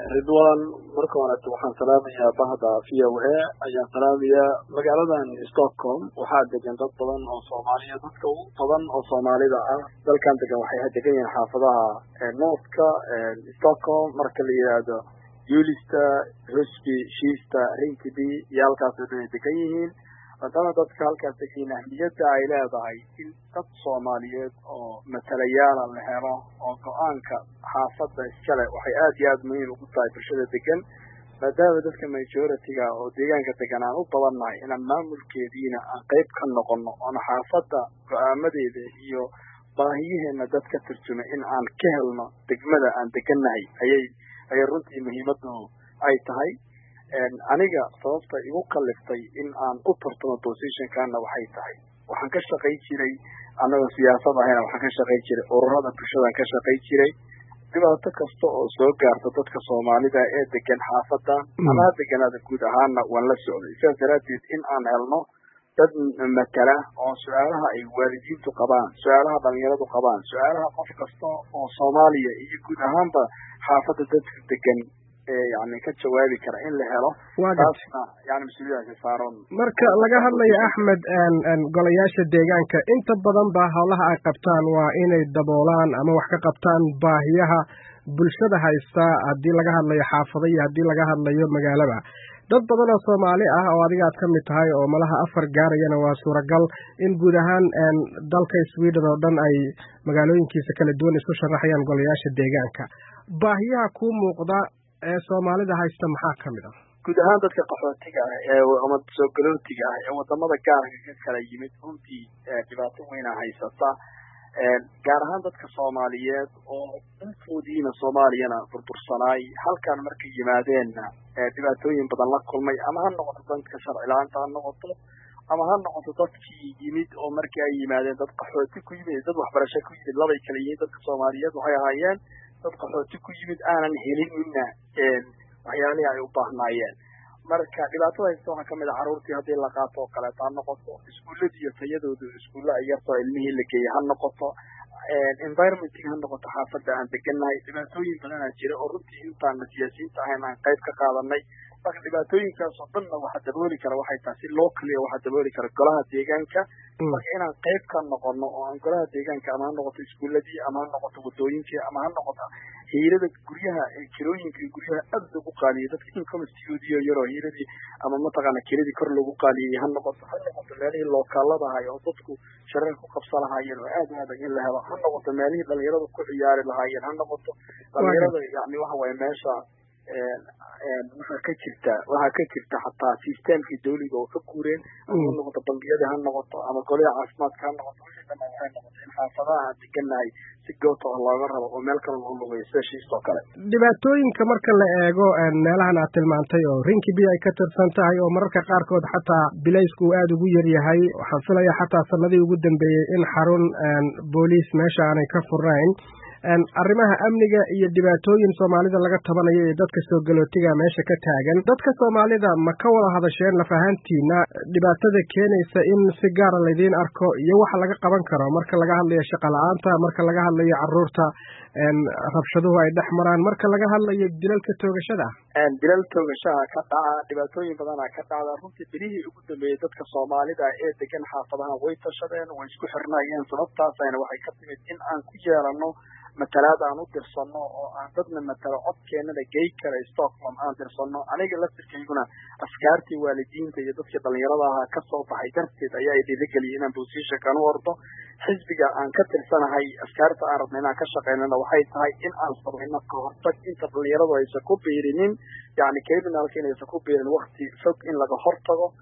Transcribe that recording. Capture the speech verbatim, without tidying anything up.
ridwan marka hore waxaan salaamayaa bahda v o a ayaan salaamayaa magaaladan Stockholm waxaa degan dad badan oo Soomaaliya dadka ugu badan oo Soomaalida ah dalkan degan waxay degan yihiin xaafadaha Northka Stockholm marka la yiraahdo Julista Husby Shista Rinkeby iyo halkaas ay degan yihiin haddana dadka halkaas degan ahmiyadda ay leedahay in dad Soomaaliyeed oo matalayaal la helo oo go'aanka xaafadda iskale waxay aad iyo aad muhiim ugu tahay bulshada degan maadaama dadka majority-ga oo deegaanka degan aan u badannahay inaan maamulkeediina aan qayb ka noqono oo xaafadda go'aamadeeda iyo baahiyaheena dadka tarjuma in aan ka helno degmada aan degannahay ayay ay runtii muhiimadu ay tahay aniga sababta igu kaliftay in aan u tartamo position-kana waxay tahay waxaan ka shaqay jiray anaga siyaasad ahayna waxaan ka shaqay jiray ururada bulshada ka shaqay jiray dhibaato kasta oo soo gaarta dadka Soomaalida ee degan xaafadda ama deganada guud ahaanna waan la socday sidaas daraadeed in aan helno dad matala oo su'aalaha ay waalidiintu qabaan su'aalaha dhalinyaradu qabaan su'aalaha qof kasta oo Soomaaliya iyo guud ahaanba xaafadda dadka degan يعني كجوابي كره إن لهلا taasna yani mas'uuliyadda saaran marka laga hadlayo Axmed aan aan golayaasha deegaanka inta badan baa hawlaha ay qabtaan waa inay daboolaan ama wax ka qabtaan baahiyaha bulshada haysta hadii laga hadlayo xaafado iyo hadii laga hadlayo magaalada dad badan oo Soomaali ah oo adiga aad kamid tahay oo malaha afar gaarayana waa suuragal in guud ahaan dalka Sweden oo dhan ay magaalooyinkiisa kala duwan isku sharaxayaan golayaasha deegaanka baahiyaha ku muuqda ee Soomaalida haysta maxaa kamid ah guud ahaan dadka qaxootiga ah ee ama soo galootiga ah ee wadamada gaarka ka kala yimid runtii dhibaato weyn ah haysata ee gaar ahaan dadka Soomaaliyeed oo intoodiina Soomaaliyana burbursanay halkan markay yimaadeenna ee dhibaatooyin badan la kulmay ama ha noqoto dadka sharci la'aanta ha noqoto ama ha noqoto dadkii yimid oo markii ay yimaadeen dad qaxooti ku yimid dad waxbarasho ku yimid laba kala yihiin dadka Soomaaliyeed waxay ahaayeen dad qaxooti ku yimid aanan helinina ee waxyaalaha ay u baahnaayeen marka dhibaatada haysta waxa kamid ah caruurtii hadii la qaato kala taan noqoto iskuuladii iyo tayadoodu iskuulo ay yarto ilmihii la geeyay ha noqoto ee environment ha noqoto xaafadda aan degannahay dhibaatooyin badan ah jira oo runtii intaan siyaasiyiinta ahayn aan qayb ka qaadanay marka dhibaatooyinkaas oo dhan waxa dabooli kara waxay tahay si locally waxa dabooli kara golaha deegaanka marka inaan qayb ka noqono oo aan golaha deegaanka ama noqoto iskuuladii ama noqoto wadooyinkii ama noqoto hiirada guryaha ee kirooyinka guryaha aad ugu qaaliyo dadka income studio yaro hiiradii ama mataqaana kiradii kor lagu qaaliyay ha noqoto ha noqoto meelihii localada ah oo dadku sharar ku qabsanaayeen oo aad aad in la helo ha noqoto meelihii dhalinyaradu ku ciyaari lahaayeen ha noqoto dhalinyarada yani waxa way meesha ee ee waxa ka jirta waxa ka jirta hataa systemkii dawliga oo ka guureen ama noqoto bangiyada ha noqoto ama golaha caafimaadka ha noqoto wixii dhan waxay noqotay xaafadaha degannahay si gooto looga rabo oo meel kale loo lugeeyo sida kale dhibaatooyinka marka la eego meelahan aad tilmaantay oo Rinkeby ay ka tirsan tahay oo mararka qaar kood xataa bilaysku aad ugu yar yahay waxaan filayaa xataa sanadii ugu dambeeyay in xarun booliis meesha aanay ka furnayn arrimaha amniga iyo dhibaatooyin Soomaalida laga tabanayo ee dadka soo galootiga meesha ka taagan dadka Soomaalida ma ka wada hadasheen lafahantiina dhibaatada keenaysa in si gaar ah leedin arko iyo waxa laga qaban karo marka laga hadlayo shaqo la'aanta marka laga hadlayo carruurta een rabshaduhu ay dhaxmaraan marka laga hadlayo dilalka toogashada een dilal toogashada ka dhaca dhibaatooyin badan ka dhacda runtii bilihii ugu dambeeyay dadka Soomaalida ee degan xaafadaha way tashadeen way isku xirnaayeen sababtaas ayna waxay ka timid in aan ku yeelano matalaada aan u dirsano oo aan dadna matalo codkeena geey kara Stockholm aan dirsano aniga laftirkeyguna askaartii waalidiinta iyo dadka dhalinyarada ah ka soo baxay darteed ayaa ay dhiirigeliyeen inaan position kan u ordo xisbiga aan ka tirsanahay askaarta aan rabnay inaan ka shaqeynano waxay tahay in aan samayno ka hortag inta dhalinyaradu aysan ku biirinin yani criminalka inaysan ku biirin waqti fog in laga hortago